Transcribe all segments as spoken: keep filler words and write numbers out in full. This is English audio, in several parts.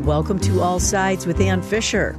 Welcome to All Sides with Ann Fisher.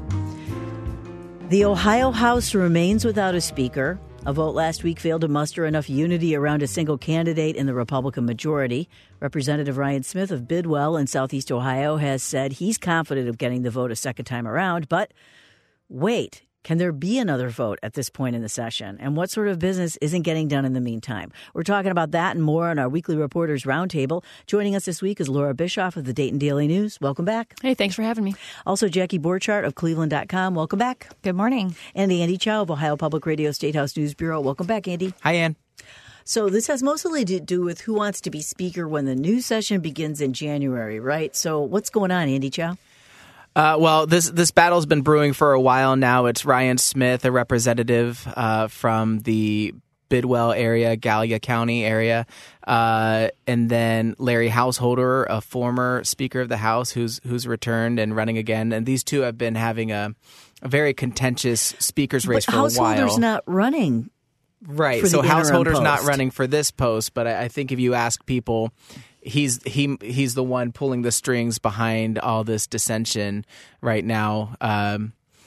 The Ohio House remains without a speaker. A vote last week failed to muster enough unity around a single candidate in the Republican majority. Representative Ryan Smith of Bidwell in Southeast Ohio has said he's confident of getting the vote a second time around. But wait, can there be another vote at this point in the session? And what sort of business isn't getting done in the meantime? We're talking about that and more on our weekly Reporters Roundtable. Joining us this week is Laura Bischoff of the Dayton Daily News. Welcome back. Hey, thanks for having me. Also, Jackie Borchardt of Cleveland dot com. Welcome back. Good morning. And Andy Chow of Ohio Public Radio State House News Bureau. Welcome back, Andy. Hi, Ann. So this has mostly to do with who wants to be speaker when the new session begins in January, right? So what's going on, Andy Chow? Uh, well, this this battle's been brewing for a while now. It's Ryan Smith, a representative uh, from the Bidwell area, Gallia County area, uh, and then Larry Householder, a former Speaker of the House who's who's returned and running again. And these two have been having a, a very contentious speaker's race but for a while. Householder's not running. Right. So Householder's not running for this post, but I, I think if you ask people, he's he he's the one pulling the strings behind all this dissension right now. Um,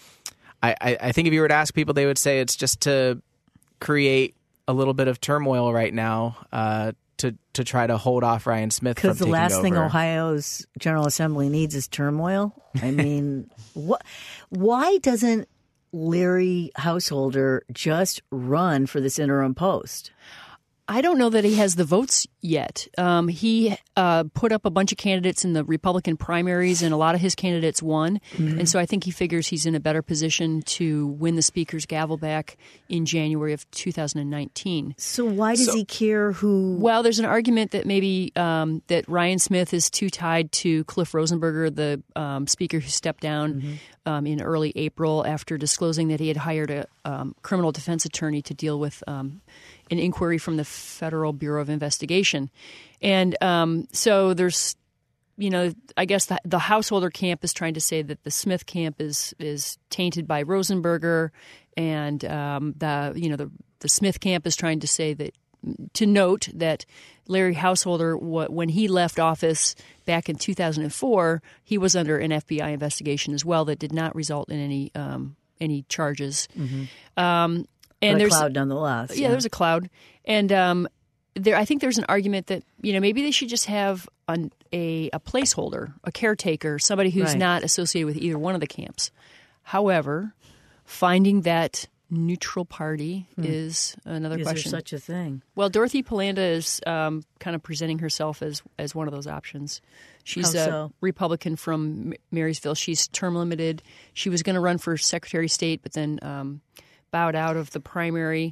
I, I, I think if you were to ask people, they would say it's just to create a little bit of turmoil right now uh, to to try to hold off Ryan Smith from taking over. Because the last thing Ohio's General Assembly needs is turmoil. I mean, what? Why doesn't Larry Householder just run for this interim post? I don't know that he has the votes yet. Um, he uh, put up a bunch of candidates in the Republican primaries, and a lot of his candidates won. Mm-hmm. And so I think he figures he's in a better position to win the Speaker's gavel back in January of two thousand nineteen. So why does so, he care who? Well, there's an argument that maybe um, that Ryan Smith is too tied to Cliff Rosenberger, the um, Speaker who stepped down mm-hmm. um, in early April after disclosing that he had hired a um, criminal defense attorney to deal with um, an inquiry from the Federal Bureau of Investigation. And um, so there's, you know, I guess the, the Householder camp is trying to say that the Smith camp is is tainted by Rosenberger, and um, the, you know, the, the Smith camp is trying to say that, to note that Larry Householder, when he left office back in two thousand four, he was under an F B I investigation as well that did not result in any um, any charges. Mm-hmm. Um And but a there's cloud nonetheless. Yeah, yeah, there's a cloud, and um, there. I think there's an argument that you know maybe they should just have an, a a placeholder, a caretaker, somebody who's right. not associated with either one of the camps. However, finding that neutral party hmm. is another is question. Is there such a thing? Well, Dorothy Polanda is um, kind of presenting herself as as one of those options. She's How a so? Republican from Marysville. She's term limited. She was going to run for Secretary of State, but then um, bowed out of the primary.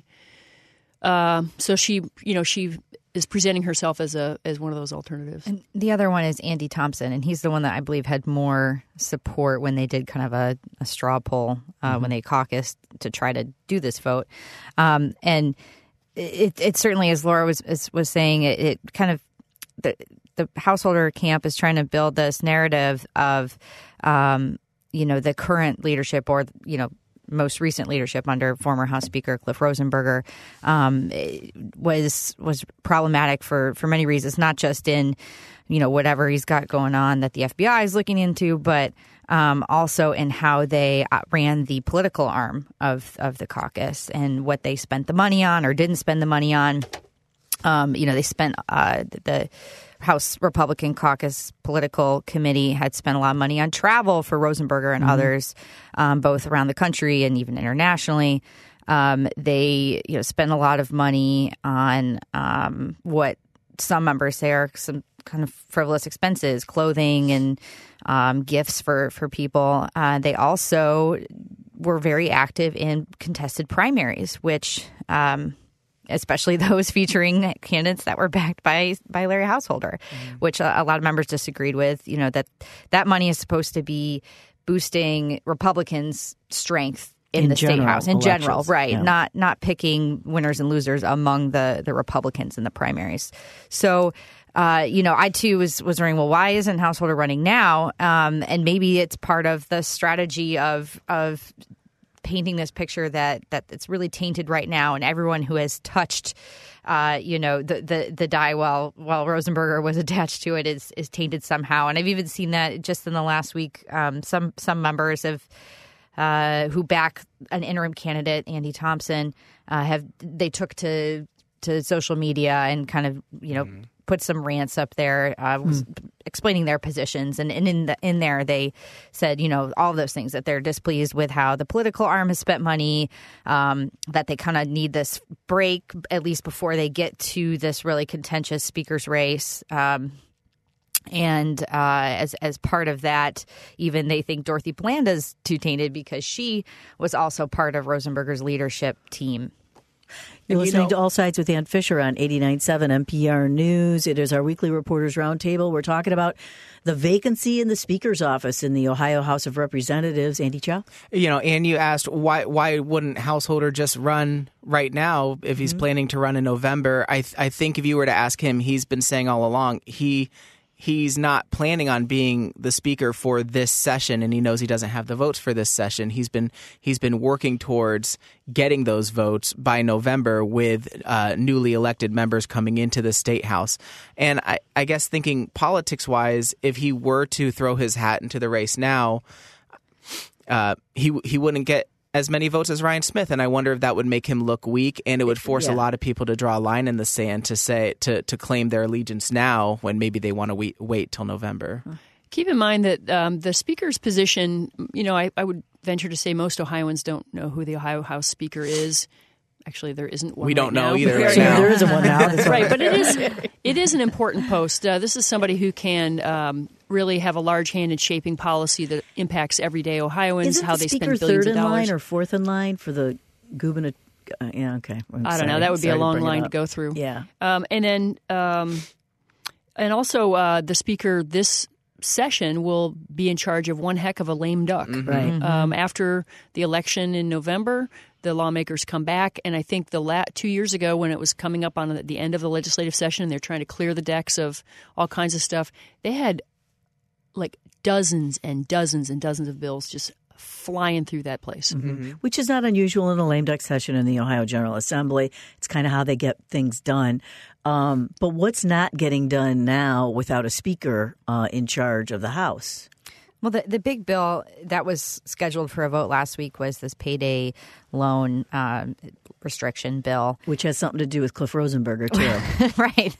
Uh, so she, you know, she is presenting herself as a as one of those alternatives. And the other one is Andy Thompson, and he's the one that I believe had more support when they did kind of a, a straw poll uh, mm-hmm. when they caucused to try to do this vote. Um, and it, it certainly, as Laura was was saying, it, it kind of the the Householder camp is trying to build this narrative of, um, you know, the current leadership or you know. most recent leadership under former House Speaker Cliff Rosenberger um, was was problematic for, for many reasons, not just in, you know, whatever he's got going on that the F B I is looking into, but um, also in how they ran the political arm of, of the caucus and what they spent the money on or didn't spend the money on. Um, you know, they spent uh, the House Republican Caucus Political Committee had spent a lot of money on travel for Rosenberger and mm-hmm. others, um, both around the country and even internationally. Um, they, you know, spent a lot of money on um, what some members say are some kind of frivolous expenses, clothing and um, gifts for for people. Uh, they also were very active in contested primaries, which. Um, especially those featuring candidates that were backed by by Larry Householder, mm-hmm. which a, a lot of members disagreed with. You know, that that money is supposed to be boosting Republicans' strength in, in the state house in elections. general, right? Yeah. Not not picking winners and losers among the, the Republicans in the primaries. So, uh, you know, I too was was wondering, well, why isn't Householder running now? Um, and maybe it's part of the strategy of of painting this picture that that it's really tainted right now, and everyone who has touched, uh, you know, the, the the die while while Rosenberger was attached to it is is tainted somehow. And I've even seen that just in the last week. Um, some some members have. Uh, who back an interim candidate, Andy Thompson, uh, have they took to to social media and kind of you know mm. put some rants up there, uh, mm. explaining their positions, and, and in the, in there they said you know all those things, that they're displeased with how the political arm has spent money, um, that they kind of need this break at least before they get to this really contentious speaker's race. Um, And uh, as as part of that, even they think Dorothy Blanda's too tainted because she was also part of Rosenberger's leadership team. You're you listening know, to All Sides with Ann Fisher on eighty-nine point seven N P R News. It is our weekly Reporters Roundtable. We're talking about the vacancy in the Speaker's office in the Ohio House of Representatives. Andy Chow? You know, Ann, you asked why why wouldn't Householder just run right now if he's mm-hmm. planning to run in November? I th- I think if you were to ask him, he's been saying all along he he's not planning on being the speaker for this session, and he knows he doesn't have the votes for this session. He's been he's been working towards getting those votes by November with uh, newly elected members coming into the State House. And I, I guess thinking politics-wise, if he were to throw his hat into the race now, uh, he he wouldn't get as many votes as Ryan Smith, and I wonder if that would make him look weak, and it would force yeah. a lot of people to draw a line in the sand to say to to claim their allegiance now when maybe they want to wait wait till November. Keep in mind that um, the Speaker's position, you know, I, I would venture to say most Ohioans don't know who the Ohio House Speaker is. Actually, there isn't one. We don't right know now. either right now. now. There isn't one now. That's right, but it is it is an important post. Uh, this is somebody who can um, really have a large hand in shaping policy that impacts everyday Ohioans, Isn't how the they speaker spend billions third of in dollars. line or fourth in line for the gubernatorial? Uh, yeah, okay. I'm I don't sorry. know. That would be sorry a long to line to go through. Yeah, um, and then um, and also uh, the speaker this session will be in charge of one heck of a lame duck. Mm-hmm. Right. Mm-hmm. Um, after the election in November, the lawmakers come back, and I think the la- two years ago when it was coming up on the end of the legislative session and they're trying to clear the decks of all kinds of stuff, they had like dozens and dozens and dozens of bills just flying through that place. Mm-hmm. Which is not unusual in a lame duck session in the Ohio General Assembly. It's kind of how they get things done. Um, but what's not getting done now without a speaker uh, in charge of the House? Well, the, the big bill that was scheduled for a vote last week was this payday loan uh, restriction bill. Which has something to do with Cliff Rosenberger, too. Right.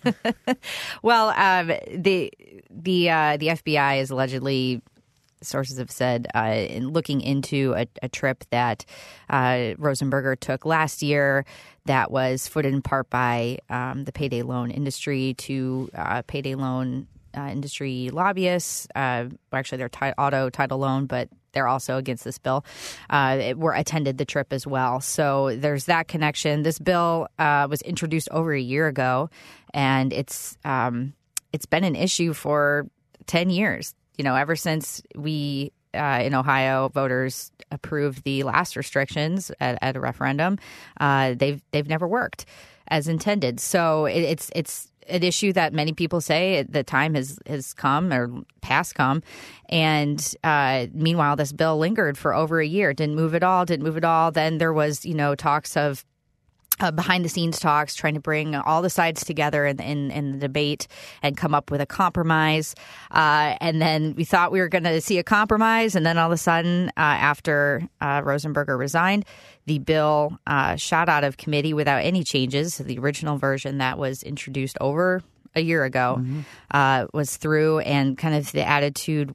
Well, um, the the uh, the F B I is allegedly, sources have said, uh, in looking into a, a trip that uh, Rosenberger took last year that was footed in part by um, the payday loan industry to uh, payday loan Uh, industry lobbyists, uh, actually they're t- auto title loan, but they're also against this bill, uh, it, were attended the trip as well. So there's that connection. This bill uh, was introduced over a year ago, and it's um, it's been an issue for ten years. You know, ever since we uh, in Ohio voters approved the last restrictions at, at a referendum, uh, they've they've never worked as intended. So it, it's it's. an issue that many people say the time has, has come or past come. And uh, meanwhile, this bill lingered for over a year. Didn't move at all, didn't move at all. Then there was, you know, talks of uh, behind-the-scenes talks trying to bring all the sides together in, in, in the debate and come up with a compromise. Uh, and then we thought we were going to see a compromise. And then all of a sudden, uh, after uh, Rosenberger resigned, the bill uh, shot out of committee without any changes. The original version that was introduced over a year ago mm-hmm. uh, was through, and kind of the attitude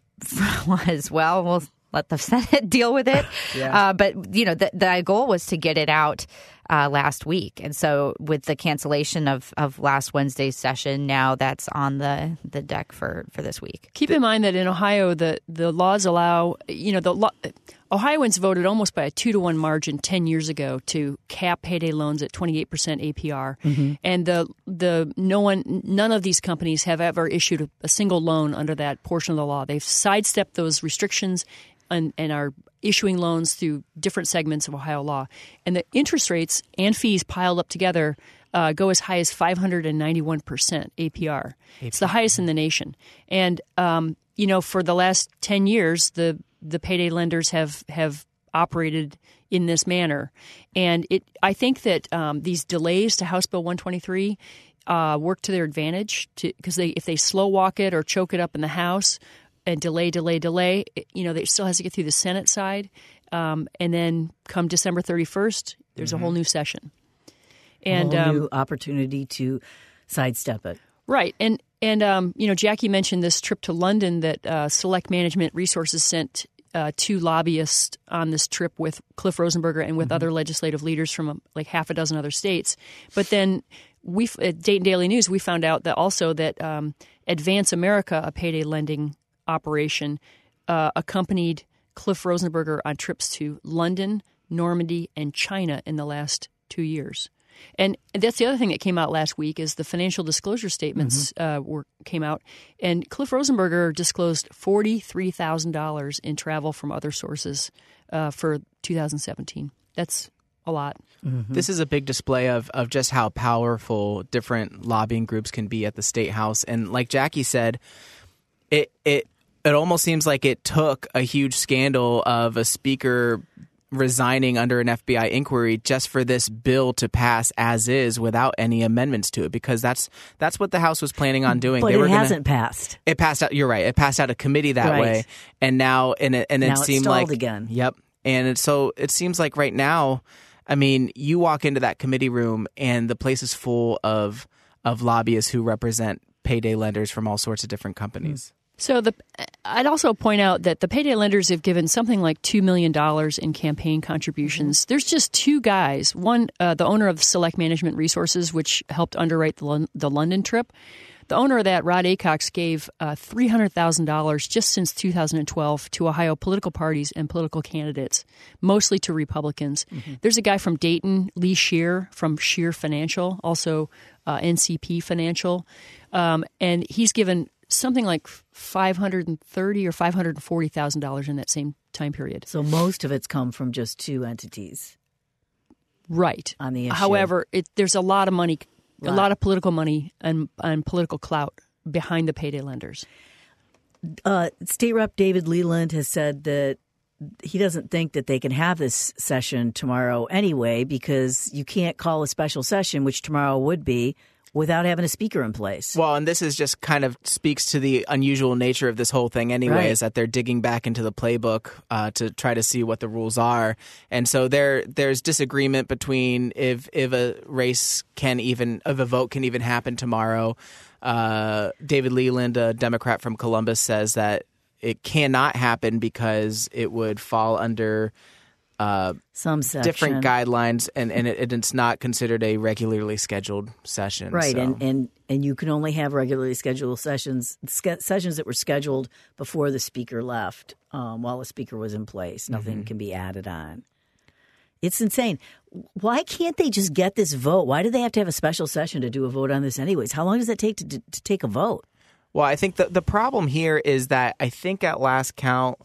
was, well, we'll let the Senate deal with it. yeah. uh, but, you know, the, the goal was to get it out uh, last week. And so with the cancellation of, of last Wednesday's session, now that's on the, the deck for, for this week. Keep in mind that in Ohio, the, the laws allow, you know, the law, Ohioans voted almost by a two to one margin ten years ago to cap payday loans at twenty-eight percent A P R. Mm-hmm. And the the no one none of these companies have ever issued a, a single loan under that portion of the law. They've sidestepped those restrictions and, and are issuing loans through different segments of Ohio law. And the interest rates and fees piled up together uh, go as high as five hundred ninety-one percent A P R. A P R. It's the highest in the nation. And, um, you know, for the last ten years, the the payday lenders have, have operated in this manner. And it, I think that um, these delays to House Bill one twenty-three uh, work to their advantage because they, if they slow walk it or choke it up in the House and delay, delay, delay, it, you know, it still has to get through the Senate side. Um, and then come December thirty-first, there's mm-hmm. a whole new session. And a whole um, new opportunity to sidestep it. Right. And, and um, you know, Jackie mentioned this trip to London that uh, Select Management Resources sent uh, two lobbyists on this trip with Cliff Rosenberger and with mm-hmm. other legislative leaders from um, like half a dozen other states. But then we at Dayton Daily News, we found out that also that um, Advance America, a payday lending operation, uh, accompanied Cliff Rosenberger on trips to London, Normandy, and China in the last two years. And that's the other thing that came out last week is the financial disclosure statements mm-hmm. uh, were came out. And Cliff Rosenberger disclosed forty-three thousand dollars in travel from other sources uh, for two thousand seventeen. That's a lot. Mm-hmm. This is a big display of, of just how powerful different lobbying groups can be at the State House. And like Jackie said, it it it almost seems like it took a huge scandal of a speaker resigning under an F B I inquiry just for this bill to pass as is without any amendments to it, because that's that's what the House was planning on doing. But they it were hasn't gonna, passed. It passed out. You're right. It passed out of committee that right. way, and now and it and it now seemed it's stalled like again. Yep. And it, so it seems like right now, I mean, you walk into that committee room and the place is full of of lobbyists who represent payday lenders from all sorts of different companies. Mm. So the, I'd also point out that the payday lenders have given something like two million dollars in campaign contributions. Mm-hmm. There's just two guys. One, uh, the owner of Select Management Resources, which helped underwrite the, Lon- the London trip. The owner of that, Rod Acox, gave uh, three hundred thousand dollars just since two thousand twelve to Ohio political parties and political candidates, mostly to Republicans. Mm-hmm. There's a guy from Dayton, Lee Shear, from Shear Financial, also uh, N C P Financial, um, and he's given something like five hundred thirty thousand dollars or five hundred forty thousand dollars in that same time period. So most of it's come from just two entities. Right. On the issue. However, it, there's a lot of money, lot. a lot of political money and, and political clout behind the payday lenders. Uh, State Rep David Leland has said that he doesn't think that they can have this session tomorrow anyway, because you can't call a special session, which tomorrow would be, without having a speaker in place. Well, and this is just kind of speaks to the unusual nature of this whole thing anyway, right. is that they're digging back into the playbook uh, to try to see what the rules are. And so there there's disagreement between if if a race can even, if a vote can even happen tomorrow. Uh, David Leland, a Democrat from Columbus, says that it cannot happen because it would fall under Uh, some section. different guidelines, and, and it, it's not considered a regularly scheduled session. Right, so. and, and and you can only have regularly scheduled sessions, ske- sessions that were scheduled before the speaker left, um, while the speaker was in place. Nothing mm-hmm. can be added on. It's insane. Why can't they just get this vote? Why do they have to have a special session to do a vote on this anyways? How long does it take to, to, to take a vote? Well, I think the, the problem here is that I think at last count,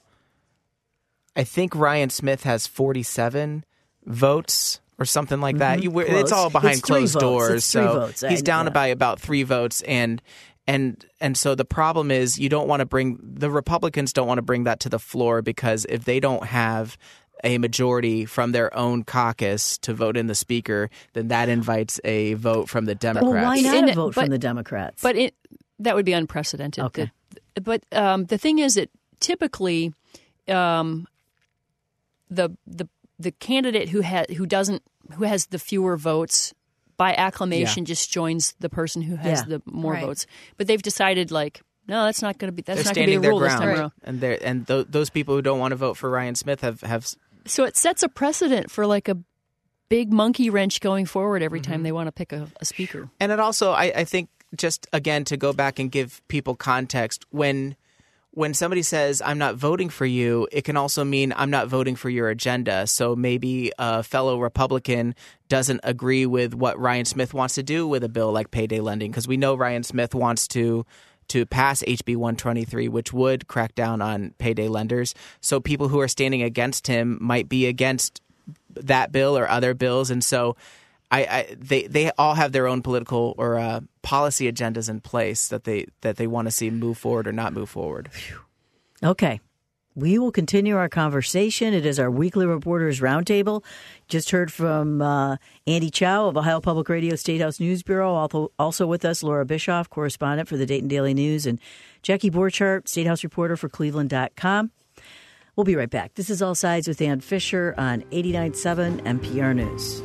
I think Ryan Smith has forty-seven votes or something like that. Mm-hmm. You, it's all behind it's closed doors, it's three so votes. he's down yeah. by about three votes, and and and so the problem is you don't want to bring the Republicans don't want to bring that to the floor, because if they don't have a majority from their own caucus to vote in the speaker, then that invites a vote from the Democrats. Well, why not and, a vote but, from the Democrats? But it, that would be unprecedented. Okay. The, but um, the thing is that typically. Um, The, the the candidate who has who doesn't who has the fewer votes by acclamation yeah. just joins the person who has yeah. the more right. votes. But they've decided like no, that's not going to be that's they're not going to be a rule ground. this time right. around. And they and th- those people who don't want to vote for Ryan Smith have, have so it sets a precedent for like a big monkey wrench going forward every mm-hmm. time they want to pick a, a speaker. And it also I, I think just again to go back and give people context, when when somebody says, I'm not voting for you, it can also mean I'm not voting for your agenda. So maybe a fellow Republican doesn't agree with what Ryan Smith wants to do with a bill like payday lending, because we know Ryan Smith wants to to pass H B one twenty-three, which would crack down on payday lenders. So people who are standing against him might be against that bill or other bills. And so I, I, they they all have their own political or uh, policy agendas in place that they that they want to see move forward or not move forward. Okay. we will continue our conversation. It is our weekly Reporters Roundtable. Just heard from uh, Andy Chow of Ohio Public Radio State House News Bureau. Also, also with us, Laura Bischoff, correspondent for the Dayton Daily News, and Jackie Borchardt, State House reporter for Cleveland dot com. We'll be right back. This is All Sides with Ann Fisher on eighty-nine point seven N P R News.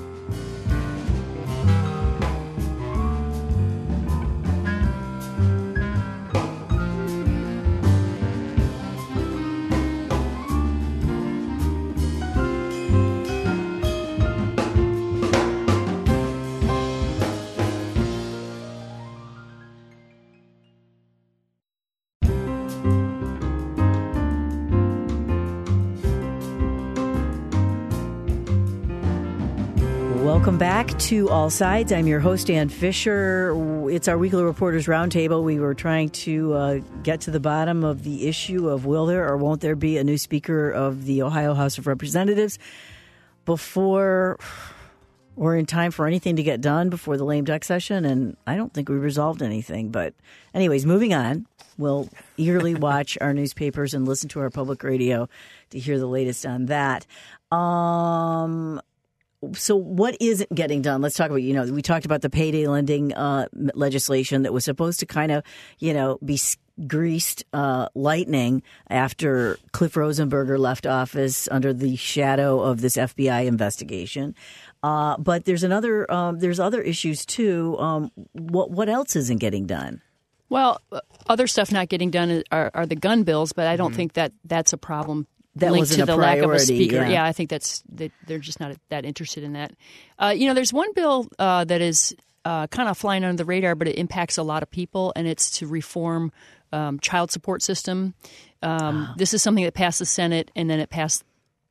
Welcome back to All Sides. I'm your host, Ann Fisher. It's our weekly Reporters Roundtable. We were trying to uh, get to the bottom of the issue of will there or won't there be a new Speaker of the Ohio House of Representatives before we're in time for anything to get done before the lame duck session, and I don't think we resolved anything. But anyways, moving on. We'll eagerly watch our newspapers and listen to our public radio to hear the latest on that. Um... So what isn't getting done? Let's talk about, you know, we talked about the payday lending uh, legislation that was supposed to kind of, you know, be greased uh, lightning after Cliff Rosenberger left office under the shadow of this F B I investigation. Uh, but there's another, um, there's other issues too. Um, what what else isn't getting done? Well, other stuff not getting done are, are the gun bills, but I don't mm-hmm. think that that's a problem. That linked wasn't to the a priority, lack of a speaker. Yeah, yeah I think that's that they're just not that interested in that. Uh, you know, there's one bill uh, that is uh, kind of flying under the radar, but it impacts a lot of people, and it's to reform um, child support system. Um, oh. This is something that passed the Senate, and then it passed.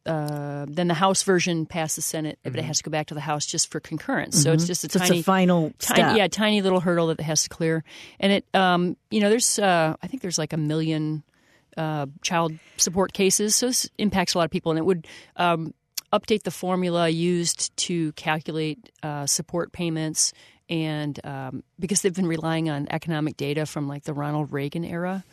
Uh, then the House version passed the Senate, mm-hmm. but it has to go back to the House just for concurrence. Mm-hmm. So it's just a so tiny, it's a final step. Tiny, yeah, tiny little hurdle that it has to clear. And it, um, you know, there's uh, I think there's like a million. Uh, child support cases, so this impacts a lot of people, and it would um, update the formula used to calculate uh, support payments, and um, because they've been relying on economic data from like the Ronald Reagan era,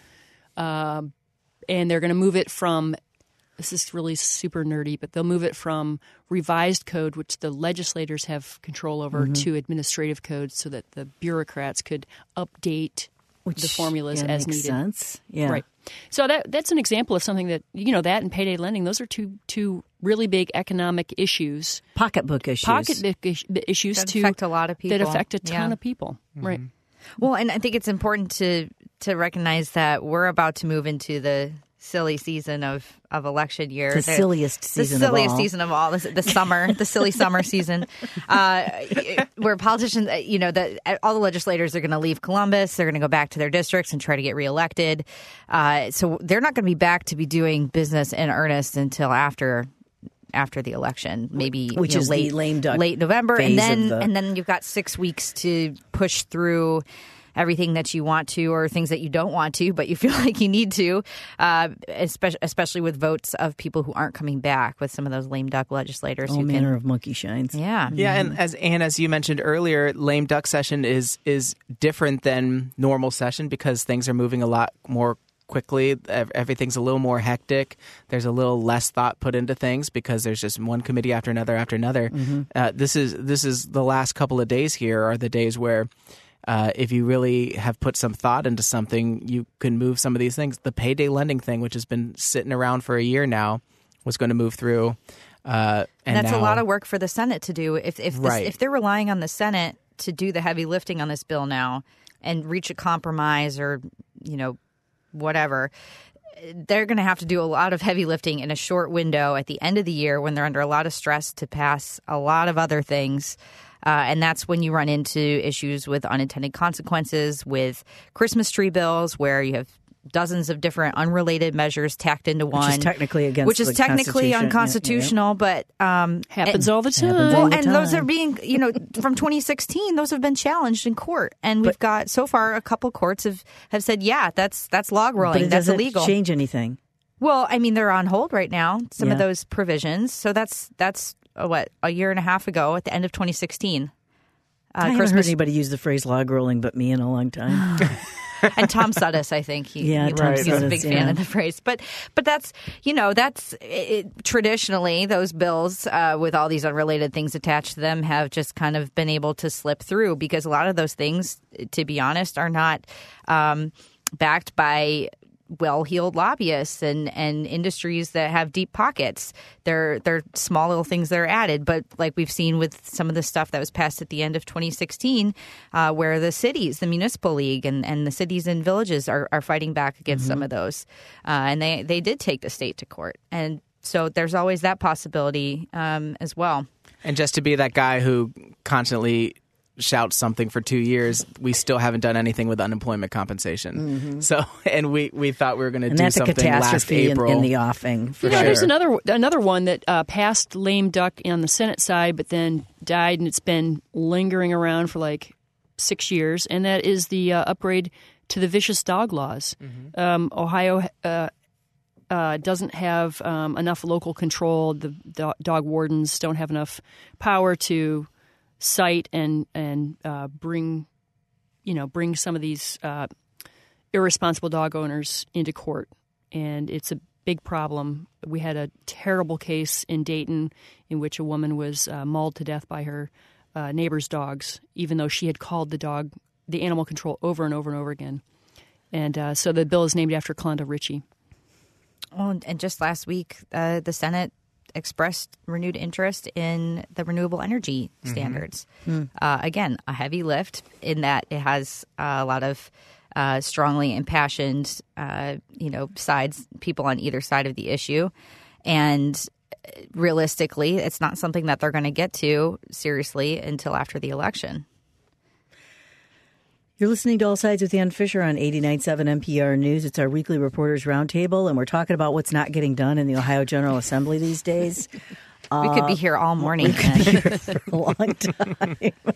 uh, and they're going to move it from, this is really super nerdy, but they'll move it from revised code, which the legislators have control over, mm-hmm. to administrative code so that the bureaucrats could update Which, the formulas yeah, as makes needed. Sense. Yeah. Right. So that that's an example of something that, you know, that and payday lending, those are two two really big economic issues. Pocketbook issues. Pocketbook issues that to, affect a lot of people. That affect a ton yeah. of people. Mm-hmm. Right. Well, and I think it's important to to recognize that we're about to move into the silly season of, of election year. The silliest season the silliest of all. season of all. The, the summer, the silly summer season, uh, where politicians, you know, the, all the legislators are going to leave Columbus. They're going to go back to their districts and try to get reelected. Uh, so they're not going to be back to be doing business in earnest until after. After the election, maybe which you know, is late, the lame duck late November, and then the... and then you've got six weeks to push through everything that you want to, or things that you don't want to, but you feel like you need to, uh, especially especially with votes of people who aren't coming back, with some of those lame duck legislators. All who manner can, of monkey shines. Yeah, yeah, and as and as you mentioned earlier, lame duck session is is different than normal session because things are moving a lot more quickly. Everything's a little more hectic. There's a little less thought put into things because there's just one committee after another after another. Mm-hmm. Uh, this is this is the last couple of days here are the days where uh, if you really have put some thought into something, you can move some of these things. The payday lending thing, which has been sitting around for a year now, was going to move through. Uh, and and that's now, a lot of work for the Senate to do. If if, this, right. if they're relying on the Senate to do the heavy lifting on this bill now and reach a compromise, or you know whatever, they're going to have to do a lot of heavy lifting in a short window at the end of the year when they're under a lot of stress to pass a lot of other things. Uh, and that's when you run into issues with unintended consequences, with Christmas tree bills, where you have dozens of different unrelated measures tacked into one. Which is technically against Which is the technically unconstitutional, yeah, yeah. but... Um, happens and, all the time. Well, all the and time. those are being, you know, from twenty sixteen, those have been challenged in court. And we've but, got, so far, a couple courts have, have said, yeah, that's that's log rolling. But it that's doesn't illegal. Change anything. Well, I mean, they're on hold right now, some yeah. of those provisions. So that's, that's uh, what, a year and a half ago at the end of twenty sixteen. Uh, I haven't Christmas... heard anybody use the phrase log rolling but me in a long time. And Tom Sudduth, I think he, yeah, he Tom he's Sudduth, a big yeah. fan of the phrase. But but that's you know that's it, traditionally those bills uh, with all these unrelated things attached to them have just kind of been able to slip through because a lot of those things, to be honest, are not um, backed by well-heeled lobbyists and, and industries that have deep pockets. They're they're small little things that are added, but like we've seen with some of the stuff that was passed at the end of twenty sixteen, uh, where the cities, the municipal league, and, and the cities and villages are, are fighting back against mm-hmm. some of those, uh, and they they did take the state to court, and so there's always that possibility um, as well. And just to be that guy who constantly shout something for two years, we still haven't done anything with unemployment compensation. Mm-hmm. So, and we, we thought we were going to do that's something a catastrophe last April in, in the offing. For you know, sure. There's another another one that uh, passed lame duck on the Senate side, but then died, and it's been lingering around for like six years, and that is the uh, upgrade to the vicious dog laws. Mm-hmm. Um, Ohio uh, uh, doesn't have um, enough local control. The, the dog wardens don't have enough power to cite and and uh, bring, you know, bring some of these uh, irresponsible dog owners into court, and it's a big problem. We had a terrible case in Dayton in which a woman was uh, mauled to death by her uh, neighbor's dogs, even though she had called the dog, the animal control, over and over and over again. And uh, so the bill is named after Kalonda Ritchie. Well, and just last week, uh, the Senate expressed renewed interest in the renewable energy standards. Mm-hmm. Uh, again, a heavy lift in that it has uh, a lot of uh, strongly impassioned, uh, you know, sides, people on either side of the issue. And realistically, it's not something that they're going to get to seriously until after the election. You're listening to All Sides with Ann Fisher on eighty-nine point seven N P R News. It's our weekly Reporters Roundtable, and we're talking about what's not getting done in the Ohio General Assembly these days. We could be here all morning. We could be here for a long time.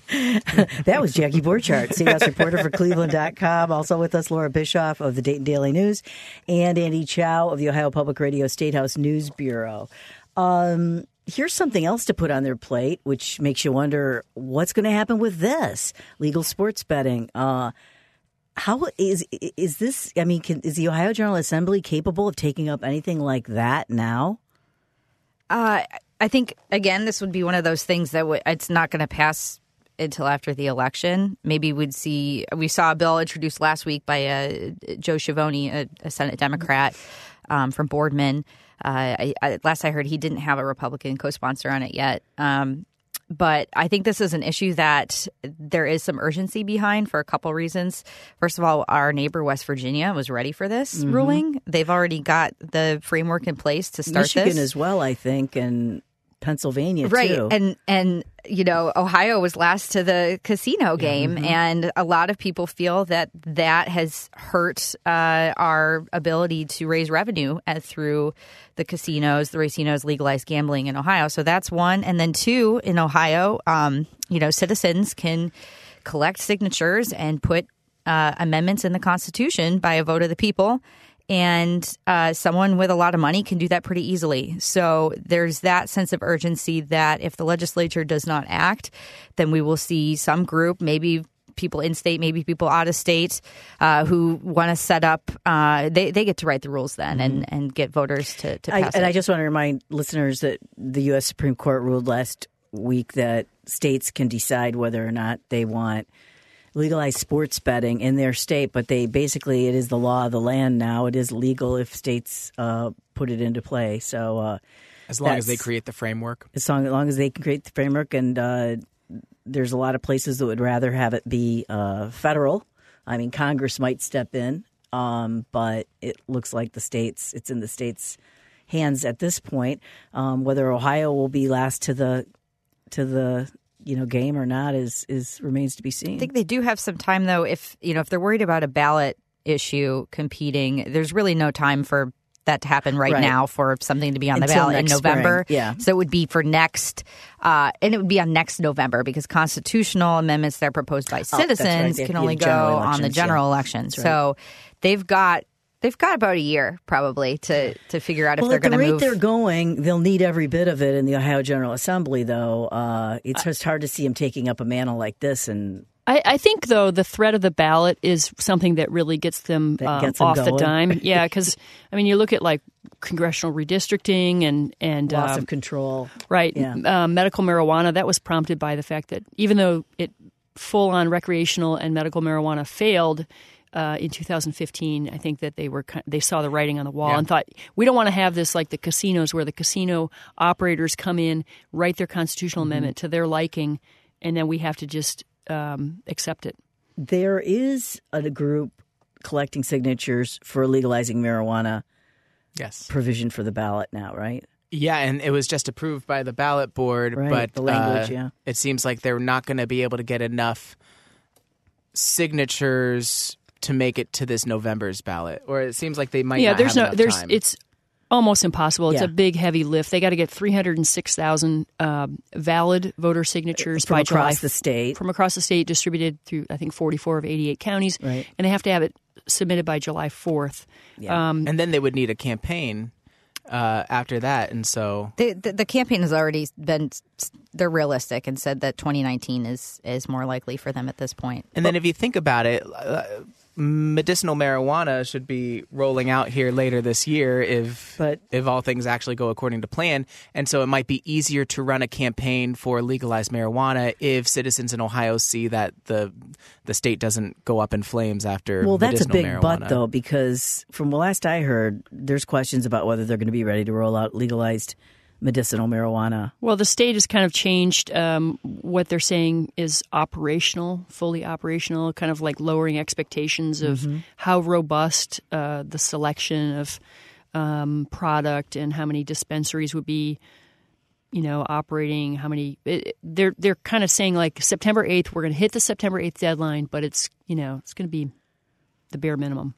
That was Jackie Borchardt, State House reporter for Cleveland dot com. Also with us, Laura Bischoff of the Dayton Daily News, and Andy Chow of the Ohio Public Radio State House News Bureau. Um, here's something else to put on their plate, which makes you wonder what's going to happen with this legal sports betting. Uh, how is is this? I mean, can, is the Ohio General Assembly capable of taking up anything like that now? Uh, I think, again, this would be one of those things that w- it's not going to pass until after the election. Maybe we'd see – we saw a bill introduced last week by uh, Joe Schiavone, a, a Senate Democrat um, from Boardman. Uh, I, I, last I heard, he didn't have a Republican co-sponsor on it yet. Um, but I think this is an issue that there is some urgency behind for a couple reasons. First of all, our neighbor, West Virginia, was ready for this mm-hmm. ruling. They've already got the framework in place to start Michigan this. Michigan as well, I think, and Pennsylvania, right. too. Right. And, and, you know, Ohio was last to the casino game. Mm-hmm. And a lot of people feel that that has hurt uh, our ability to raise revenue uh, through the casinos, the racinos, legalized gambling in Ohio. So that's one. And then two, in Ohio, um, you know, citizens can collect signatures and put uh, amendments in the Constitution by a vote of the people. And uh, someone with a lot of money can do that pretty easily. So there's that sense of urgency that if the legislature does not act, then we will see some group, maybe people in state, maybe people out of state, uh, who want to set up, uh, they, they get to write the rules then mm-hmm. and, and get voters to, to pass I, And it. I just want to remind listeners that the U S Supreme Court ruled last week that states can decide whether or not they want legalized sports betting in their state, but they basically, it is the law of the land now. It is legal if states uh, put it into play. So uh, as long as they create the framework. As long, as long as they can create the framework, and uh, there's a lot of places that would rather have it be uh, federal. I mean, Congress might step in, um, but it looks like the states, it's in the states' hands at this point. Um, whether Ohio will be last to the to the you know, game or not is is remains to be seen. I think they do have some time, though. If you know, if they're worried about a ballot issue competing, there's really no time for that to happen right, right. now for something to be on Until the ballot in November. Spring. Yeah, so it would be for next, uh, and it would be on next November because constitutional amendments that are proposed by citizens oh, right. can only go on the general yeah. election. Right. So they've got. They've got about a year probably to, to figure out if well, they're going to move. At the rate they're going, they'll need every bit of it in the Ohio General Assembly, though. Uh, it's just hard to see them taking up a mantle like this in I, I think, though, the threat of the ballot is something that really gets them, um, gets them off going. the dime. Yeah, because, I mean, you look at, like, congressional redistricting and... and loss um, of control. Right. Yeah. Um, medical marijuana, that was prompted by the fact that even though it full-on recreational and medical marijuana failed uh, in two thousand fifteen, I think that they were they saw the writing on the wall Yeah. and thought, we don't want to have this like the casinos where the casino operators come in, write their constitutional Mm-hmm. amendment to their liking, and then we have to just um, accept it. There is a group collecting signatures for legalizing marijuana Yes. provision for the ballot now, right? Yeah, and it was just approved by the ballot board, Right, but the language, uh, yeah. it seems like they're not going to be able to get enough signatures to make it to this November's ballot, or it seems like they might. yeah, not there's have no, enough there's time. it's almost impossible. It's Yeah. a big, heavy lift. They got to get three hundred six thousand um, valid voter signatures From by across July the state. from across the state, distributed through I think forty-four of eighty-eight counties, Right. and they have to have it submitted by July fourth. Yeah. Um, and then they would need a campaign uh, after that, and so The, the the campaign has already been they're realistic and said that twenty nineteen is is more likely for them at this point. And then if you think about it, uh, medicinal marijuana should be rolling out here later this year if But- if all things actually go according to plan. And so it might be easier to run a campaign for legalized marijuana if citizens in Ohio see that the the state doesn't go up in flames after Well, that's a medicinal big marijuana. but, though, because from the last I heard, there's questions about whether they're going to be ready to roll out legalized medicinal marijuana. Well, the state has kind of changed um, what they're saying is operational, fully operational, kind of like lowering expectations of Mm-hmm. how robust uh, the selection of um, product and how many dispensaries would be, you know, operating. How many? It, they're they're kind of saying like September eighth, we're going to hit the September eighth deadline, but it's you know it's going to be the bare minimum.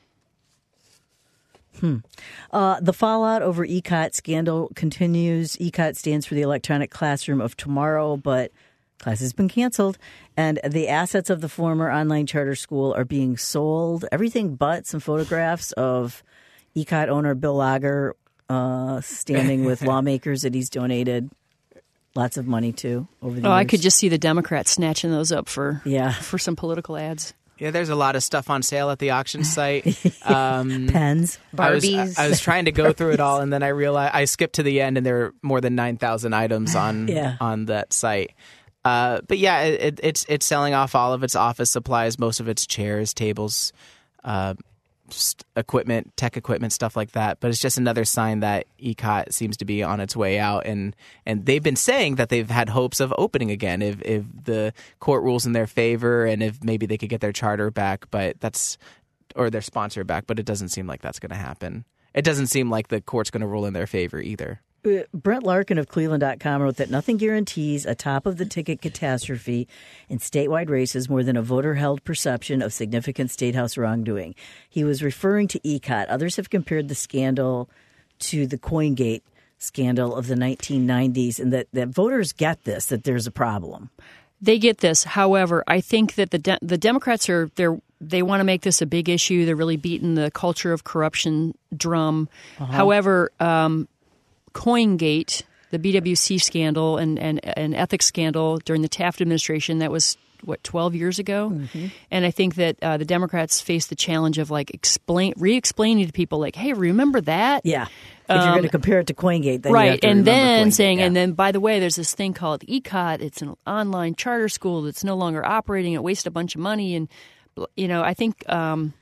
Uh, the fallout over E C O T scandal continues. E C O T stands for the Electronic Classroom of Tomorrow, but class has been canceled, and the assets of the former online charter school are being sold. Everything but some photographs of E C O T owner Bill Lager uh, standing with lawmakers that he's donated lots of money to over the Oh, years. I could just see the Democrats snatching those up for Yeah. for some political ads. Yeah, there's a lot of stuff on sale at the auction site. Um, Pens. I was, Barbies. I, I was trying to go through it all, and then I realized I skipped to the end, and there were more than nine thousand items on Yeah. on that site. Uh, but yeah, it, it, it's it's selling off all of its office supplies, most of its chairs, tables, uh, st- equipment, tech equipment, stuff like that. But it's just another sign that E C O T seems to be on its way out, and and they've been saying that they've had hopes of opening again if if the court rules in their favor, and if maybe they could get their charter back. But that's or their sponsor back. But it doesn't seem like that's going to happen. It doesn't seem like the court's going to rule in their favor either. Uh, Brent Larkin of Cleveland dot com wrote that nothing guarantees a top-of-the-ticket catastrophe in statewide races more than a voter-held perception of significant statehouse wrongdoing. He was referring to E C O T. Others have compared the scandal to the CoinGate scandal of the nineteen nineties, and that, that voters get this, that there's a problem. They get this. However, I think that the de- the Democrats are they're they want to make this a big issue. They're really beating the culture of corruption drum. Uh-huh. However, um, CoinGate, the B W C scandal and, and an ethics scandal during the Taft administration, that was what twelve years ago, Mm-hmm. and I think that uh, the Democrats face the challenge of like explain re-explaining to people like, hey, remember that? Yeah. If you're going to compare it to CoinGate, then you have Right, to and remember then CoinGate, saying, yeah. and then by the way, there's this thing called E C O T. It's an online charter school that's no longer operating. It wasted a bunch of money, and you know, I think, um,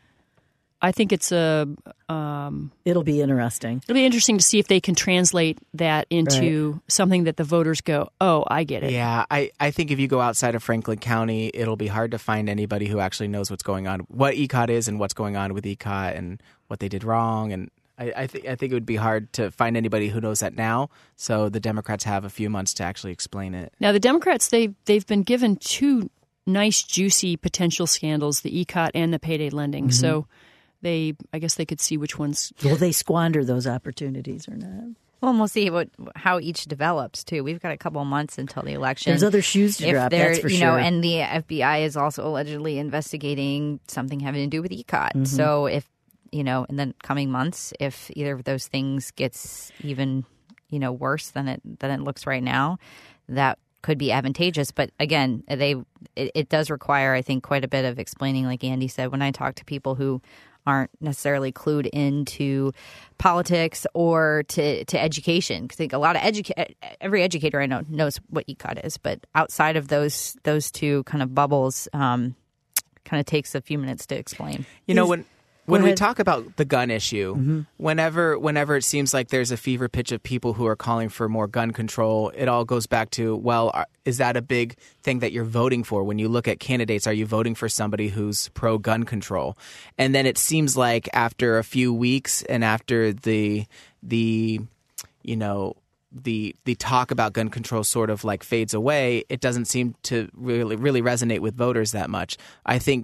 I think it's a. Um, It'll be interesting. it'll be interesting to see if they can translate that into something that the voters go, "Oh, I get it." Yeah, I, I think if you go outside of Franklin County, it'll be hard to find anybody who actually knows what's going on, what E C O T is and what's going on with E C O T and what they did wrong. And I, I, th- I think it would be hard to find anybody who knows that now. So the Democrats have a few months to actually explain it. Now, the Democrats, they they've been given two nice, juicy potential scandals: the E C O T and the payday lending. Mm-hmm. So. They, I guess they could see which ones. Will they squander those opportunities or not? Well, and we'll see what how each develops too. We've got a couple months until the election. There's other shoes to if drop, they're- that's for you sure. know, and the F B I is also allegedly investigating something having to do with E C O T. Mm-hmm. So if you know, in the coming months, if either of those things gets even you know worse than it than it looks right now, that could be advantageous. But again, they it, it does require, I think, quite a bit of explaining. Like Andy said, when I talk to people who aren't necessarily clued into politics or to, to education, because I think a lot of educa- every educator I know knows what E C O T is, but outside of those those two kind of bubbles, um, kind of takes a few minutes to explain. You know, when when we talk about the gun issue, mm-hmm. whenever whenever it seems like there's a fever pitch of people who are calling for more gun control, it all goes back to, well, is that a big thing that you're voting for? When you look at candidates, are you voting for somebody who's pro-gun control? And then it seems like after a few weeks and after the the you know the the talk about gun control sort of like fades away, it doesn't seem to really really resonate with voters that much. I think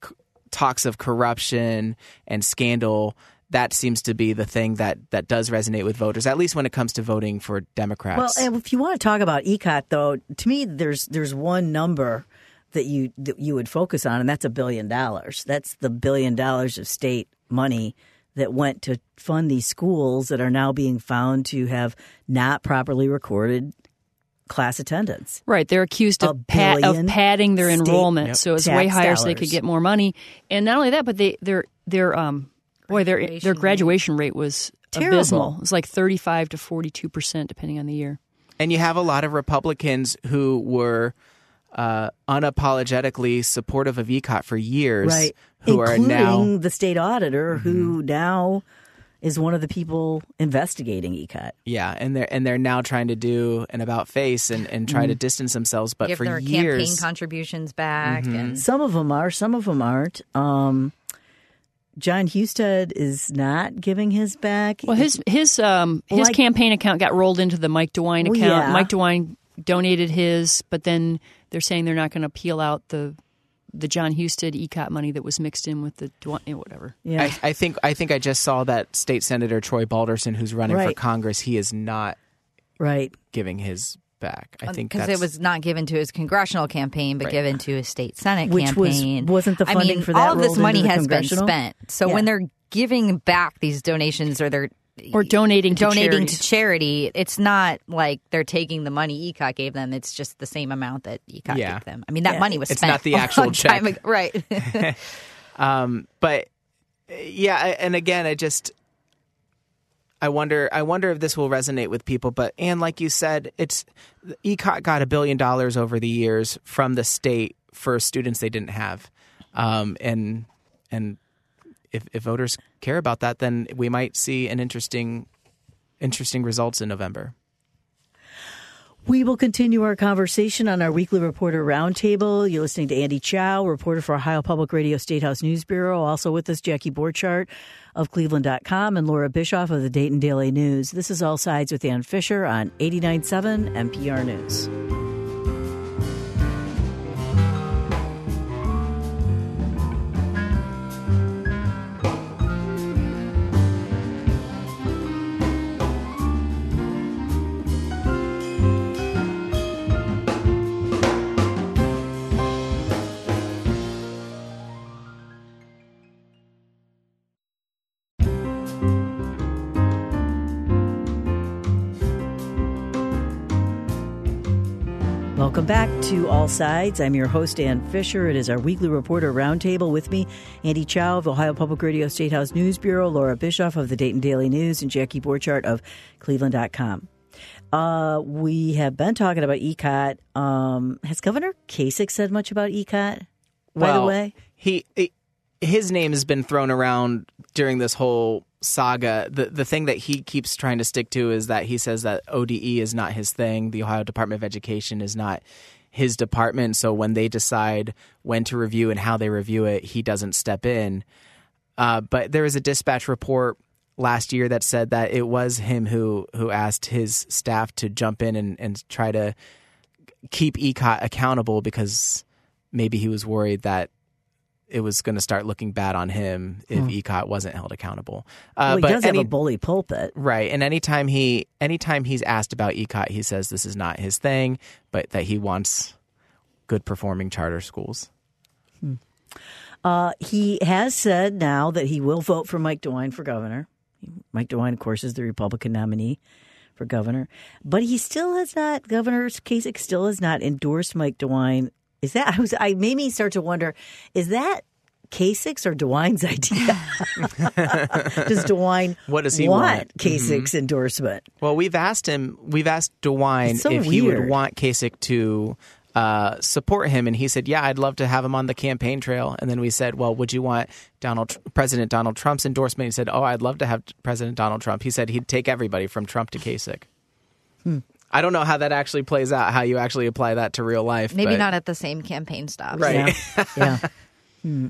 talks of corruption and scandal, that seems to be the thing that, that does resonate with voters, at least when it comes to voting for Democrats. Well, and if you want to talk about E C O T, though, to me, there's there's one number that you that you would focus on, and that's a billion dollars. That's the billion dollars of state money that went to fund these schools that are now being found to have not properly recorded class attendance. Right. They're accused of, pad, of padding their enrollment. Yep. So it's way higher dollars. So they could get more money. And not only that, but they their their um boy, their their graduation rate was terrible. Abysmal. It was like thirty-five to forty-two percent depending on the year. And you have a lot of Republicans who were uh, unapologetically supportive of E C O T for years, right. who Including are now the state auditor, mm-hmm. who now is one of the people investigating E C O T. Yeah, and they're and they're now trying to do an about face and, and try mm. to distance themselves. But Give for their years, campaign contributions back, mm-hmm. and some of them are, some of them aren't. Um, John Husted is not giving his back. Well, his his um his like, campaign account got rolled into the Mike DeWine account. Well, yeah. Mike DeWine donated his, but then they're saying they're not going to peel out the. the John Husted E C O T money that was mixed in with the whatever. Yeah, I, I think I think I just saw that State Senator Troy Balderson, who's running right. for Congress, he is not right giving his back. I think because it was not given to his congressional campaign, but right. given to his state senate Which campaign. Was, wasn't the funding I mean, for that? All of this money has been congressional? spent. So yeah. when they're giving back these donations, or they're or donating to donating charities. to charity, it's not like they're taking the money E C O T gave them. It's just the same amount that E C O T yeah. gave them. I mean, that yeah. money was it's spent. not the actual check, ago. Right? um, but yeah, and again, I just I wonder I wonder if this will resonate with people. But and like you said, it's E C O T got a billion dollars over the years from the state for students they didn't have, um, and and. If, if voters care about that, then we might see an interesting, interesting results in November. We will continue our conversation on our weekly Reporter Roundtable. You're listening to Andy Chow, reporter for Ohio Public Radio Statehouse News Bureau. Also with us, Jackie Borchardt of Cleveland dot com and Laura Bischoff of the Dayton Daily News. This is All Sides with Ann Fisher on eighty-nine point seven N P R News. Welcome back to All Sides. I'm your host, Ann Fisher. It is our weekly Reporter Roundtable. With me, Andy Chow of Ohio Public Radio Statehouse News Bureau, Laura Bischoff of the Dayton Daily News, and Jackie Borchardt of Cleveland dot com. Uh, we have been talking about E C O T. Um, has Governor Kasich said much about E C O T, by well, the way? He, he his name has been thrown around during this whole saga. The the thing that he keeps trying to stick to is that he says that O D E is not his thing. The Ohio Department of Education is not his department. So when they decide when to review and how they review it, he doesn't step in. Uh, but there was a dispatch report last year that said that it was him who who asked his staff to jump in and, and try to keep E C O T accountable because maybe he was worried that it was going to start looking bad on him if hmm. E C O T wasn't held accountable. Uh, well, he but does any, have a bully pulpit. Right. And anytime he anytime he's asked about E C O T, he says this is not his thing, but that he wants good performing charter schools. Hmm. Uh, he has said now that he will vote for Mike DeWine for governor. Mike DeWine, of course, is the Republican nominee for governor. But he still has not, Governor Kasich still has not endorsed Mike DeWine. Is that, I was, I made me start to wonder, is that Kasich's or DeWine's idea? Does DeWine what does he want, want? Kasich's mm-hmm. endorsement? Well, we've asked him, we've asked DeWine so if weird. he would want Kasich to uh, support him. And he said, yeah, I'd love to have him on the campaign trail. And then we said, well, would you want Donald President Donald Trump's endorsement? He said, oh, I'd love to have President Donald Trump. He said he'd take everybody from Trump to Kasich. Hmm. I don't know how that actually plays out, how you actually apply that to real life. Maybe but... not at the same campaign stops. Right. Yeah. yeah. Hmm.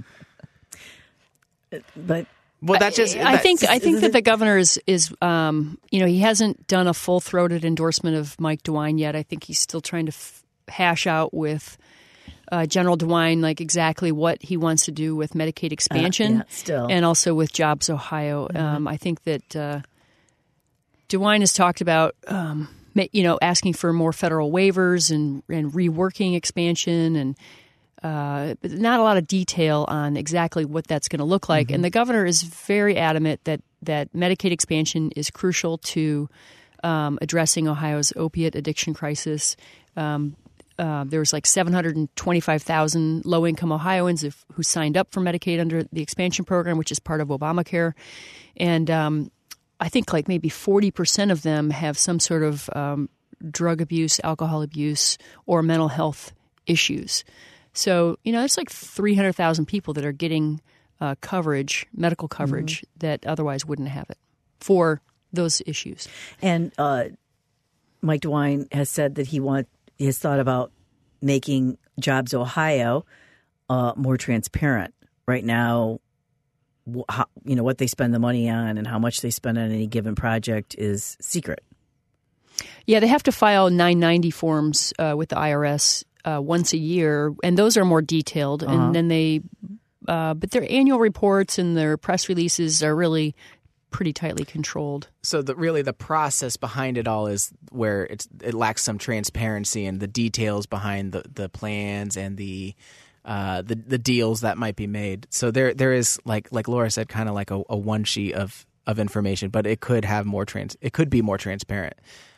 But well, that just I, I that, think I think that the governor is is um, you know, he hasn't done a full throated endorsement of Mike DeWine yet. I think he's still trying to f- hash out with uh, General DeWine like exactly what he wants to do with Medicaid expansion, uh, yeah, still, and also with Jobs Ohio. Mm-hmm. Um, I think that uh, DeWine has talked about um, you know asking for more federal waivers and and reworking expansion and. Uh, but not a lot of detail on exactly what that's going to look like. Mm-hmm. And the governor is very adamant that, that Medicaid expansion is crucial to um, addressing Ohio's opiate addiction crisis. Um, uh, there was like seven hundred twenty-five thousand low-income Ohioans if, who signed up for Medicaid under the expansion program, which is part of Obamacare. And um, I think like maybe forty percent of them have some sort of um, drug abuse, alcohol abuse, or mental health issues. So, you know, it's like three hundred thousand people that are getting uh, coverage, medical coverage, mm-hmm. that otherwise wouldn't have it for those issues. And uh, Mike DeWine has said that he want he has thought about making Jobs Ohio uh, more transparent. Right now, how, you know, what they spend the money on and how much they spend on any given project is secret. Yeah, they have to file nine ninety forms uh, with the I R S Uh, once a year, and those are more detailed. Uh-huh. And then they, uh, but their annual reports and their press releases are really pretty tightly controlled. So the, really the process behind it all is where it's, it lacks some transparency and the details behind the, the plans and the, uh, the the deals that might be made. So there there is like like Laura said, kind of like a, a one sheet of of information, but it could have more trans. It could be more transparent.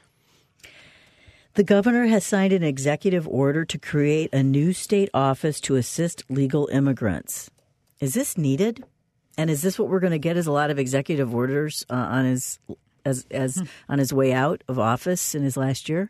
The governor has signed an executive order to create a new state office to assist legal immigrants. Is this needed? And is this what we're going to get? Is a lot of executive orders uh, on his as as hmm. on his way out of office in his last year?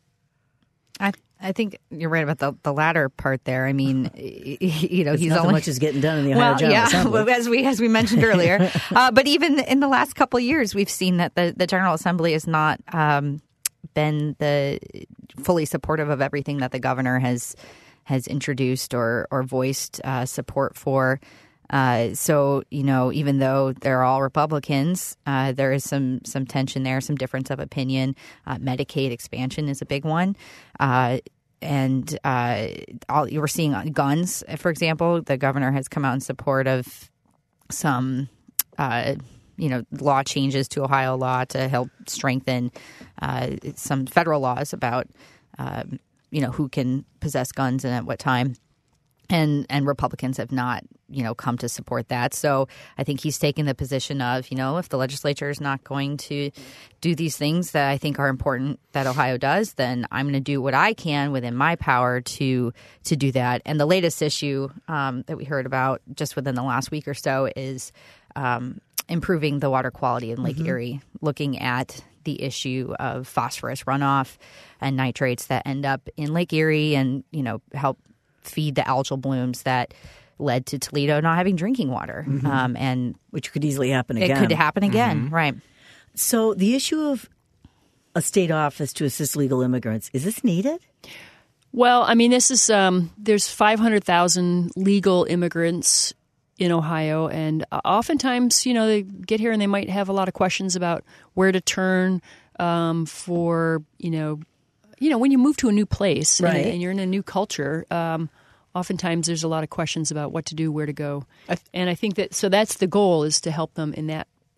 I I think you're right about the, the latter part there. I mean, you know, it's he's not only much is getting done in the Ohio well, General yeah, Assembly. as we as we mentioned earlier. uh, but even in the last couple of years, we've seen that the, the General Assembly has not um, been the fully supportive of everything that the governor has has introduced or or voiced uh, support for. Uh, so, you know, even though they're all Republicans, uh, there is some some tension there, some difference of opinion. Uh, Medicaid expansion is a big one. Uh, and uh, all, you were seeing on guns, for example, the governor has come out in support of some, uh, you know, law changes to Ohio law to help strengthen uh, some federal laws about, uh, you know, who can possess guns and at what time. And and Republicans have not, you know, come to support that. So I think he's taken the position of, you know, if the legislature is not going to do these things that I think are important that Ohio does, then I'm going to do what I can within my power to to do that. And the latest issue um, that we heard about just within the last week or so is um, improving the water quality in Lake mm-hmm. Erie, looking at the issue of phosphorus runoff and nitrates that end up in Lake Erie and, you know, help feed the algal blooms that led to Toledo not having drinking water. Mm-hmm. Um, and which could easily happen again. It could happen again, mm-hmm. right. So the issue of a state office to assist legal immigrants, is this needed? Well, I mean, this is um, there's five hundred thousand legal immigrants in Ohio, and oftentimes, you know, they get here and they might have a lot of questions about where to turn um, for, you know, You know, when you move to a new place right. and, and you're in a new culture, um, oftentimes there's a lot of questions about what to do, where to go. And I think that so that's the goal, is to help them in that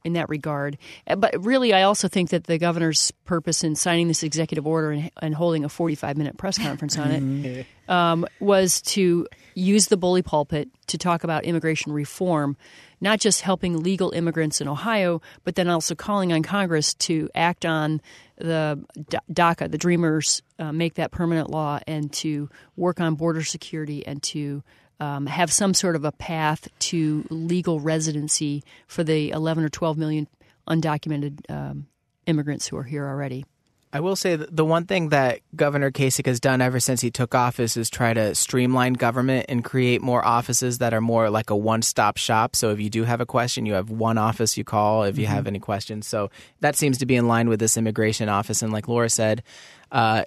in that regard. But really, I also think that the governor's purpose in signing this executive order and, and holding a forty-five minute press conference on it um, was to use the bully pulpit to talk about immigration reform, not just helping legal immigrants in Ohio, but then also calling on Congress to act on the DACA, the Dreamers, uh, make that permanent law, and to work on border security and to Um, have some sort of a path to legal residency for the eleven or twelve million undocumented um, immigrants who are here already. I will say that the one thing that Governor Kasich has done ever since he took office is try to streamline government and create more offices that are more like a one-stop shop. So if you do have a question, you have one office you call if you mm-hmm. have any questions. So that seems to be in line with this immigration office. And like Laura said, uh,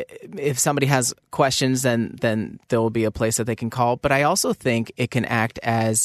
if somebody has questions, then then there will be a place that they can call. But I also think it can act as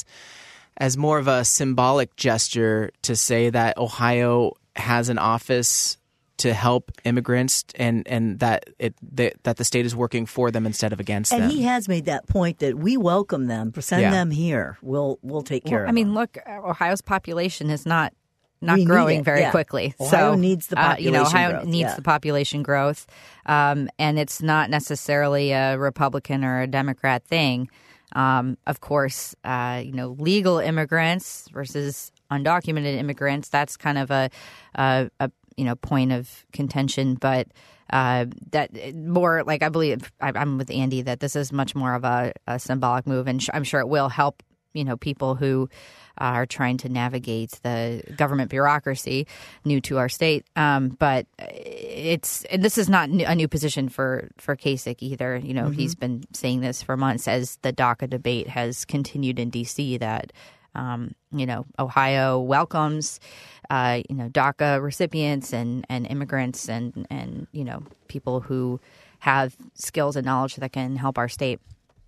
as more of a symbolic gesture to say that Ohio has an office to help immigrants and, and that it that, that the state is working for them instead of against and them. And he has made that point that we welcome them, send yeah. them here. We'll we'll take care well, of them. I mean, look, Ohio's population is not not we growing very yeah. quickly. Ohio so, needs the population uh, you know, Ohio growth. needs yeah. the population growth. Um, and it's not necessarily a Republican or a Democrat thing. Um, of course, uh, you know, legal immigrants versus undocumented immigrants, that's kind of a, a, a you know, point of contention. But uh, that more like I believe I, I'm with Andy that this is much more of a, a symbolic move. And sh- I'm sure it will help, you know, people who are trying to navigate the government bureaucracy new to our state. Um, but it's and this is not a new position for, for Kasich either. You know, mm-hmm. he's been saying this for months as the DACA debate has continued in D C that, um, you know, Ohio welcomes, uh, you know, DACA recipients and, and immigrants and, and, you know, people who have skills and knowledge that can help our state.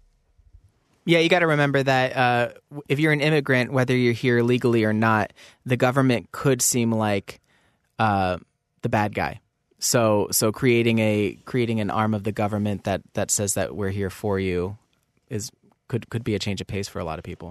Yeah, you got to remember that uh, if you're an immigrant, whether you're here legally or not, the government could seem like uh, the bad guy. So, so creating a creating an arm of the government that, that says that we're here for you is could could be a change of pace for a lot of people.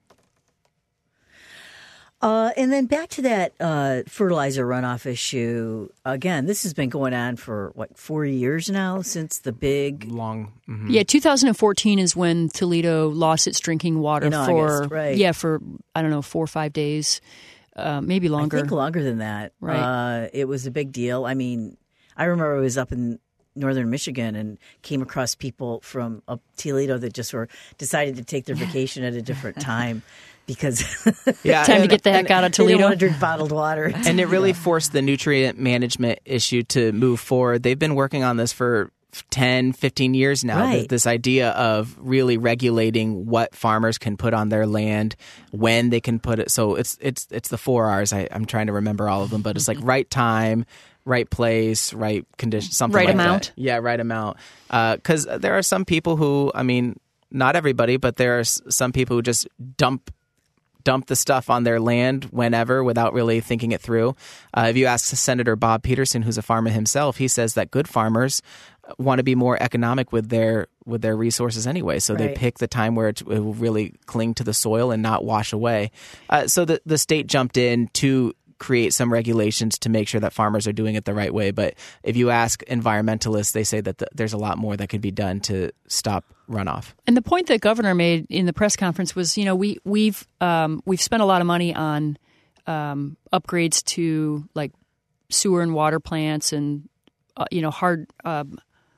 Uh, and then back to that uh, fertilizer runoff issue. Again, this has been going on for, what, four years now since the big... Long... Mm-hmm. Yeah, two thousand fourteen is when Toledo lost its drinking water In for... August, right. Yeah, for, I don't know, four or five days, uh, maybe longer. I think longer than that. Right. Uh, it was a big deal. I mean, I remember I was up in northern Michigan and came across people from up Toledo that just were decided to take their vacation at a different time. Because yeah, time and, to get the heck out of Toledo. They don't want to drink bottled water. And it really forced the nutrient management issue to move forward. They've been working on this for ten, fifteen years now. Right. This idea of really regulating what farmers can put on their land, when they can put it. So it's it's it's the four R's. I, I'm trying to remember all of them, but it's like right time, right place, right condition, something right like amount. that. Yeah, right amount. Because uh, there are some people who, I mean, not everybody, but there are some people who just dump dump the stuff on their land whenever without really thinking it through. Uh, if you ask Senator Bob Peterson, who's a farmer himself, he says that good farmers want to be more economic with their with their resources anyway. So right. they pick the time where it, it will really cling to the soil and not wash away. Uh, so the, the state jumped in to create some regulations to make sure that farmers are doing it the right way. But if you ask environmentalists, they say that the, there's a lot more that could be done to stop runoff. And the point that Governor made in the press conference was, you know, we we've um, we've spent a lot of money on um, upgrades to like sewer and water plants and uh, you know hard um,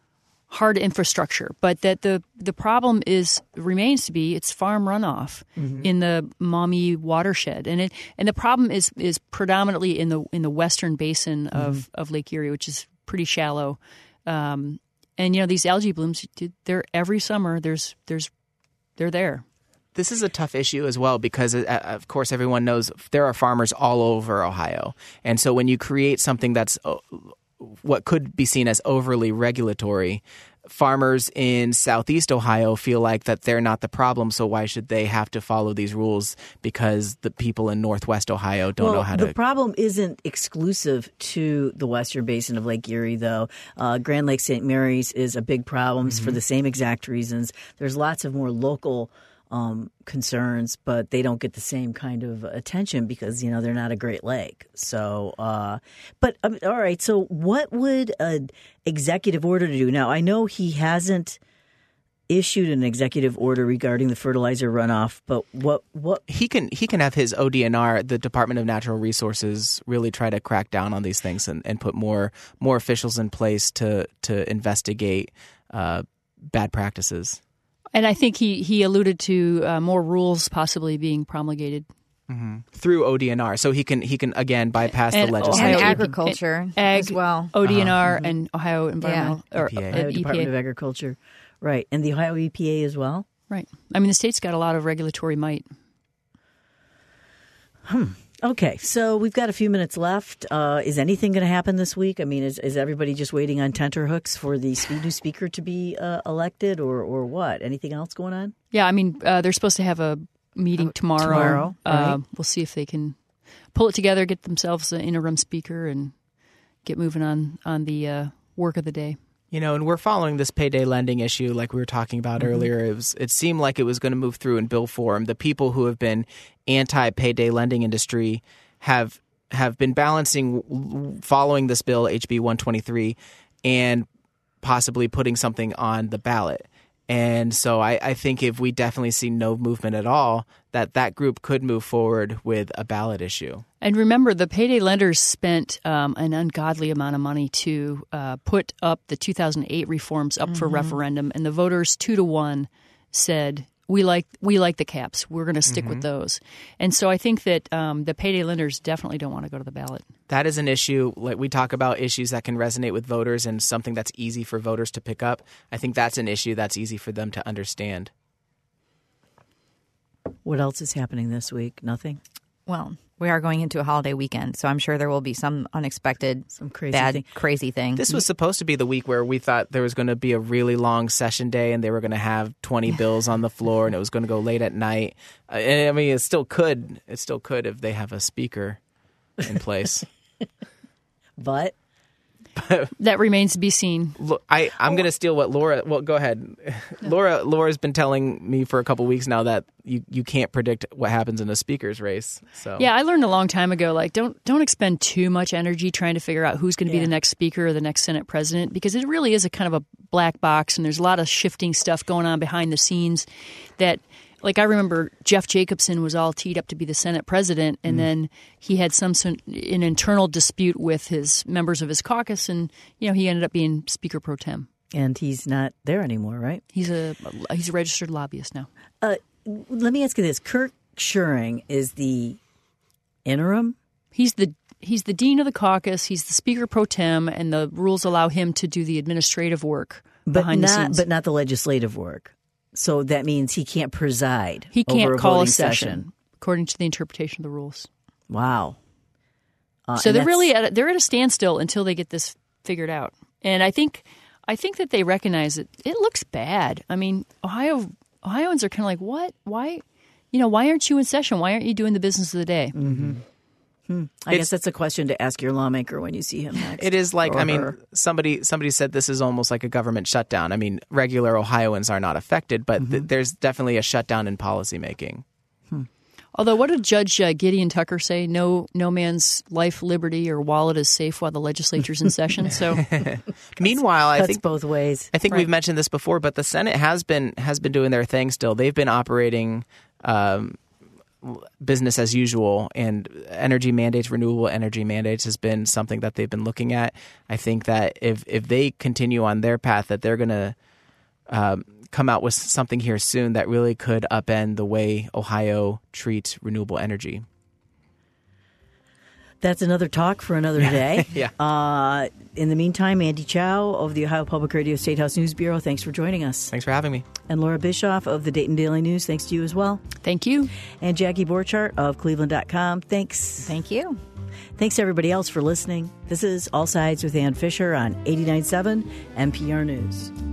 hard infrastructure, but that the the problem is remains to be it's farm runoff mm-hmm. in the Maumee watershed, and it and the problem is is predominantly in the in the western basin of, mm-hmm. of Lake Erie, which is pretty shallow. Um, and you know these algae blooms, they're every summer. There's there's they're there. This is a tough issue as well because, uh, of course, everyone knows there are farmers all over Ohio, and so when you create something that's uh, what could be seen as overly regulatory, farmers in Southeast Ohio feel like that they're not the problem, so why should they have to follow these rules because the people in Northwest Ohio don't well, know how to... The problem isn't exclusive to the western basin of Lake Erie, though. Uh, Grand Lake Saint Mary's is a big problem mm-hmm. for the same exact reasons. There's lots of more local um, concerns, but they don't get the same kind of attention because, you know, they're not a Great Lake. So, uh, but um, all right. So what would an executive order do? Now, I know he hasn't issued an executive order regarding the fertilizer runoff, but what what he can he can have his O D N R, the Department of Natural Resources, really try to crack down on these things and, and put more more officials in place to to investigate uh, bad practices. And I think he, he alluded to uh, more rules possibly being promulgated. Mm-hmm. Through O D N R. So he can, he can again, bypass and the legislature. And agriculture Ag, as well. O D N R uh-huh. and Ohio Environmental yeah. or E P A. uh, Ohio E P A. Department of Agriculture. Right. And the Ohio E P A as well? Right. I mean, the state's got a lot of regulatory might. Hmm. Okay, so we've got a few minutes left. Uh, is anything going to happen this week? I mean, is, is everybody just waiting on tenterhooks for the new speaker to be uh, elected, or or what? Anything else going on? Yeah, I mean, uh, they're supposed to have a meeting oh, tomorrow. Tomorrow, right. uh, we'll see if they can pull it together, get themselves an interim speaker, and get moving on on the uh, work of the day. You know, and we're following this payday lending issue like we were talking about mm-hmm. earlier. It was, it seemed like it was going to move through in bill form. The people who have been anti-payday lending industry have have been balancing following this bill, H B one twenty-three, and possibly putting something on the ballot. And so I, I think if we definitely see no movement at all, that that group could move forward with a ballot issue. And remember, the payday lenders spent um, an ungodly amount of money to uh, put up the two thousand eight reforms up mm-hmm. for referendum, and the voters two to one said, we like we like the caps. We're going to stick mm-hmm. with those. And so I think that um, the payday lenders definitely don't want to go to the ballot. That is an issue. Like we talk about issues that can resonate with voters and something that's easy for voters to pick up. I think that's an issue that's easy for them to understand. What else is happening this week? Nothing? Well, we are going into a holiday weekend, so I'm sure there will be some unexpected, some crazy bad, thing. crazy thing. This was supposed to be the week where we thought there was going to be a really long session day and they were going to have twenty bills on the floor and it was going to go late at night. Uh, and I mean, it still could. It still could if they have a speaker in place. But that remains to be seen. Look, I, I'm going to steal what Laura. Well, go ahead. No. Laura. Laura's been telling me for a couple weeks now that you, you can't predict what happens in a speaker's race. So yeah, I learned a long time ago. Like, don't don't expend too much energy trying to figure out who's going to yeah. be the next speaker or the next Senate president, because it really is a kind of a black box, and there's a lot of shifting stuff going on behind the scenes. That, like, I remember Jeff Jacobson was all teed up to be the Senate president, and mm. then he had some an internal dispute with his members of his caucus, and you know he ended up being Speaker pro tem. And he's not there anymore, right? He's a he's a registered lobbyist now. Uh, let me ask you this: Kirk Schuring is the interim. He's the he's the dean of the caucus. He's the Speaker pro tem, and the rules allow him to do the administrative work but behind not, the scenes, but not the legislative work. So that means he can't preside. He can't over a call a session. session, according to the interpretation of the rules. Wow. Uh, so they're really at a, they're at a standstill until they get this figured out. And I think I think that they recognize that it looks bad. I mean, Ohio Ohioans are kind of like, what? Why? You know, why aren't you in session? Why aren't you doing the business of the day? Mm-hmm. Hmm. I it's, guess that's a question to ask your lawmaker when you see him next. It is like, I mean, her. somebody somebody said this is almost like a government shutdown. I mean, regular Ohioans are not affected, but mm-hmm. th- there's definitely a shutdown in policymaking. Hmm. Although, what did Judge uh, Gideon Tucker say? No, no man's life, liberty, or wallet is safe while the legislature's in session. So, meanwhile, I cuts think both ways. I think right. we've mentioned this before, but the Senate has been has been doing their thing. Still, they've been operating um, business as usual, and energy mandates, renewable energy mandates, has been something that they've been looking at. I think that if if they continue on their path, that they're going to um, come out with something here soon that really could upend the way Ohio treats renewable energy. That's another talk for another day. yeah. Uh, in the meantime, Andy Chow of the Ohio Public Radio State House News Bureau, thanks for joining us. Thanks for having me. And Laura Bischoff of the Dayton Daily News, thanks to you as well. Thank you. And Jackie Borchardt of Cleveland dot com, thanks. Thank you. Thanks everybody else for listening. This is All Sides with Ann Fisher on eighty-nine point seven N P R News.